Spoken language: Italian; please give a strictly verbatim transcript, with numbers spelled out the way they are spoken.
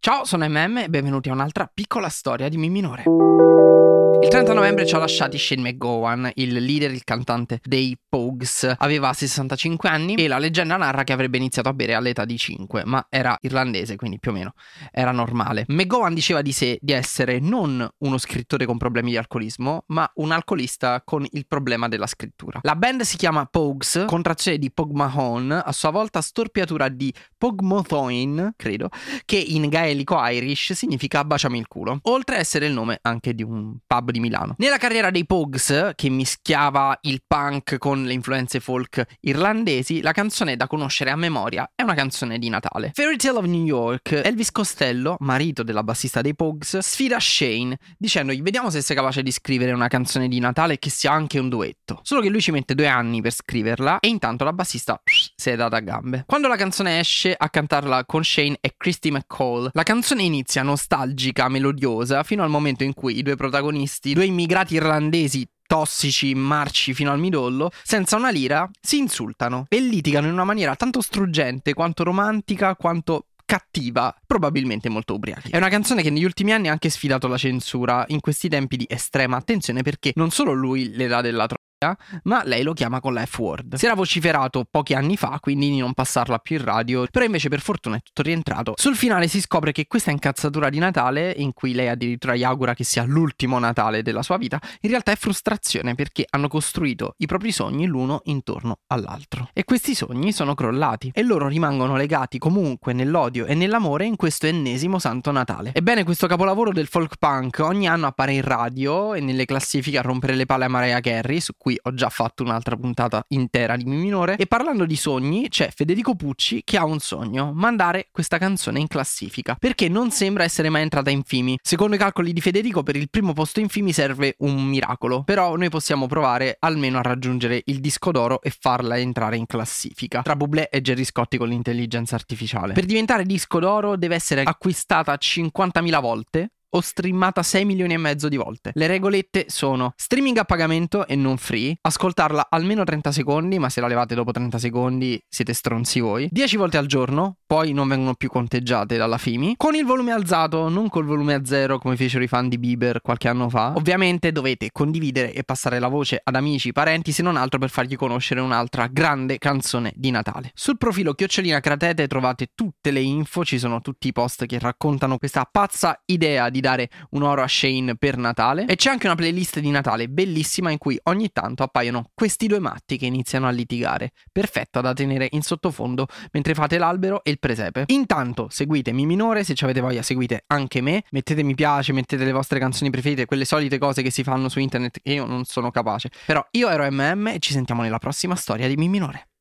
Ciao, sono M M e benvenuti a un'altra piccola storia di Mi minore. Il trenta novembre ci ha lasciati Shane MacGowan, il leader, il cantante dei Pogues. Aveva sessantacinque anni e la leggenda narra che avrebbe iniziato a bere all'età di cinque, ma era irlandese, quindi più o meno era normale. MacGowan diceva di sé di essere non uno scrittore con problemi di alcolismo, ma un alcolista con il problema della scrittura. La band si chiama Pogues, contrazione di Pogmahon, a sua volta storpiatura di Pogmothoin, credo, che in gaelico Irish significa baciami il culo, oltre a essere il nome anche di un pub di Milano. Nella carriera dei Pogues, che mischiava il punk con le influenze folk irlandesi, la canzone da conoscere a memoria è una canzone di Natale. Fairy Tale of New York. Elvis Costello, marito della bassista dei Pogues, sfida Shane dicendogli: vediamo se sei capace di scrivere una canzone di Natale che sia anche un duetto. Solo che lui ci mette due anni per scriverla e intanto la bassista pss, si è data a gambe. Quando la canzone esce, a cantarla con Shane è Christy McCall. La canzone inizia nostalgica, melodiosa, fino al momento in cui i due protagonisti, due immigrati irlandesi tossici, marci fino al midollo, senza una lira, si insultano e litigano in una maniera tanto struggente quanto romantica quanto cattiva, probabilmente molto ubriachi. È una canzone che negli ultimi anni ha anche sfidato la censura in questi tempi di estrema attenzione, perché non solo lui le dà della troia, ma lei lo chiama con la F-word. Si era vociferato pochi anni fa quindi di non passarla più in radio, però invece per fortuna è tutto rientrato. Sul finale si scopre che questa incazzatura di Natale, in cui lei addirittura gli augura che sia l'ultimo Natale della sua vita, in realtà è frustrazione, perché hanno costruito i propri sogni l'uno intorno all'altro e questi sogni sono crollati e loro rimangono legati comunque nell'odio e nell'amore in questo ennesimo santo Natale. Ebbene, questo capolavoro del folk punk ogni anno appare in radio e nelle classifiche a rompere le palle a Mariah Carey, su cui ho già fatto un'altra puntata intera di Mi minore. E parlando di sogni, c'è Federico Pucci che ha un sogno: mandare questa canzone in classifica, perché non sembra essere mai entrata in Fimi. Secondo i calcoli di Federico, per il primo posto in Fimi serve un miracolo, però noi possiamo provare almeno a raggiungere il disco d'oro e farla entrare in classifica, tra Bublé e Gerry Scotti con l'intelligenza artificiale. Per diventare disco d'oro deve essere acquistata cinquantamila volte o streamata sei milioni e mezzo di volte. Le regolette sono: streaming a pagamento e non free, ascoltarla almeno trenta secondi, ma se la levate dopo trenta secondi siete stronzi voi, dieci volte al giorno, poi non vengono più conteggiate dalla Fimi, con il volume alzato, non col volume a zero come fecero i fan di Bieber qualche anno fa. Ovviamente dovete condividere e passare la voce ad amici, parenti, se non altro per fargli conoscere un'altra grande canzone di Natale. Sul profilo Chiocciolina Cratete trovate tutte le info, ci sono tutti i post che raccontano questa pazza idea di dare un oro a Shane per Natale, e c'è anche una playlist di Natale bellissima in cui ogni tanto appaiono questi due matti che iniziano a litigare, perfetta da tenere in sottofondo mentre fate l'albero e il presepe. Intanto seguite Mi minore, se ci avete voglia seguite anche me, mettete mi piace, mettete le vostre canzoni preferite, quelle solite cose che si fanno su internet che io non sono capace. Però io ero M M e ci sentiamo nella prossima storia di Mi minore.